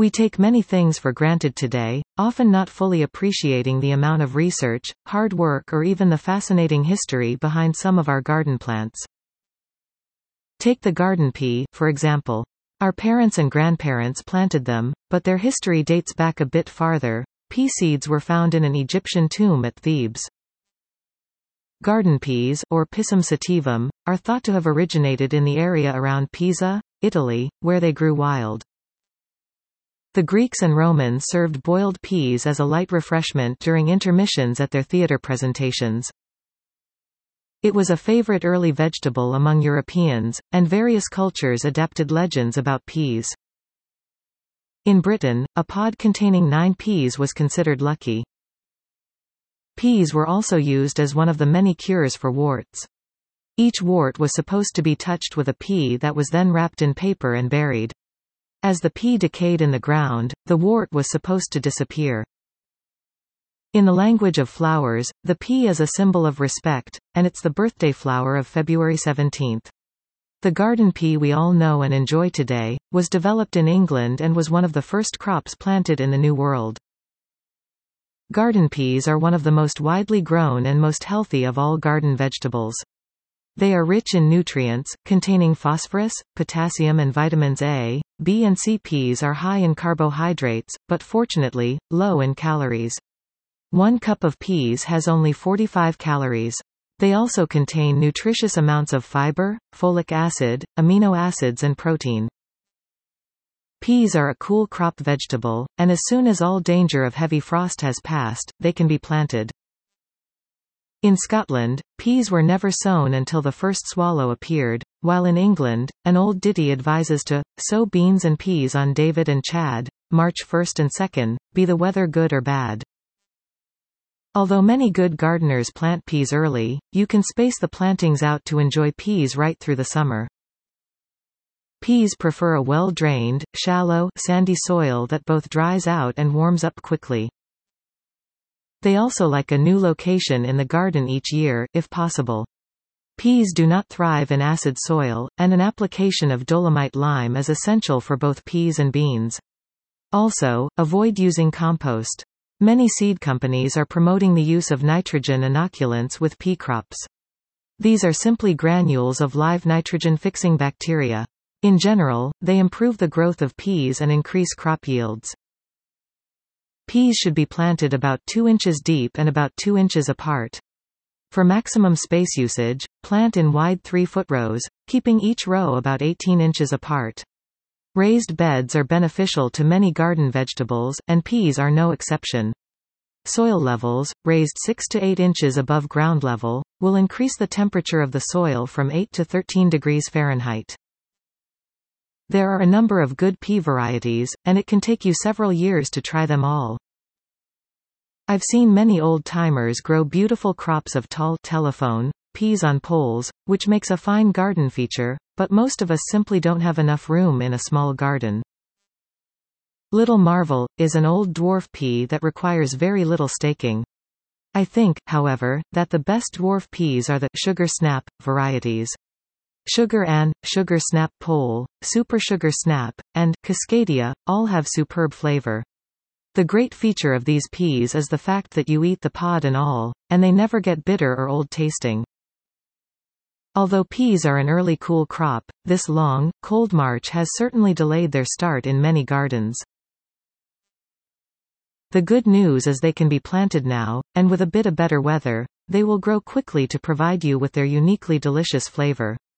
We take many things for granted today, often not fully appreciating the amount of research, hard work or even the fascinating history behind some of our garden plants. Take the garden pea, for example. Our parents and grandparents planted them, but their history dates back a bit farther. Pea seeds were found in an Egyptian tomb at Thebes. Garden peas, or Pisum sativum, are thought to have originated in the area around Pisa, Italy, where they grew wild. The Greeks and Romans served boiled peas as a light refreshment during intermissions at their theater presentations. It was a favorite early vegetable among Europeans, and various cultures adapted legends about peas. In Britain, a pod containing 9 peas was considered lucky. Peas were also used as one of the many cures for warts. Each wart was supposed to be touched with a pea that was then wrapped in paper and buried. As the pea decayed in the ground, the wart was supposed to disappear. In the language of flowers, the pea is a symbol of respect, and it's the birthday flower of February 17. The garden pea we all know and enjoy today, was developed in England and was one of the first crops planted in the New World. Garden peas are one of the most widely grown and most healthy of all garden vegetables. They are rich in nutrients, containing phosphorus, potassium and vitamins A, B and C. Peas are high in carbohydrates, but fortunately, low in calories. 1 cup of peas has only 45 calories. They also contain nutritious amounts of fiber, folic acid, amino acids and protein. Peas are a cool crop vegetable, and as soon as all danger of heavy frost has passed, they can be planted. In Scotland, peas were never sown until the first swallow appeared, while in England, an old ditty advises to sow beans and peas on David and Chad, March 1st and 2nd, be the weather good or bad. Although many good gardeners plant peas early, you can space the plantings out to enjoy peas right through the summer. Peas prefer a well-drained, shallow, sandy soil that both dries out and warms up quickly. They also like a new location in the garden each year, if possible. Peas do not thrive in acid soil, and an application of dolomite lime is essential for both peas and beans. Also, avoid using compost. Many seed companies are promoting the use of nitrogen inoculants with pea crops. These are simply granules of live nitrogen-fixing bacteria. In general, they improve the growth of peas and increase crop yields. Peas should be planted about 2 inches deep and about 2 inches apart. For maximum space usage, plant in wide 3-foot rows, keeping each row about 18 inches apart. Raised beds are beneficial to many garden vegetables, and peas are no exception. Soil levels, raised 6 to 8 inches above ground level, will increase the temperature of the soil from 8 to 13 degrees Fahrenheit. There are a number of good pea varieties, and it can take you several years to try them all. I've seen many old-timers grow beautiful crops of tall telephone peas on poles, which makes a fine garden feature, but most of us simply don't have enough room in a small garden. Little Marvel is an old dwarf pea that requires very little staking. I think, however, that the best dwarf peas are the Sugar Snap varieties. Sugar Ann, Sugar Snap Pole, Super Sugar Snap, and Cascadia all have superb flavor. The great feature of these peas is the fact that you eat the pod and all, and they never get bitter or old tasting. Although peas are an early cool crop, this long, cold March has certainly delayed their start in many gardens. The good news is they can be planted now, and with a bit of better weather, they will grow quickly to provide you with their uniquely delicious flavor.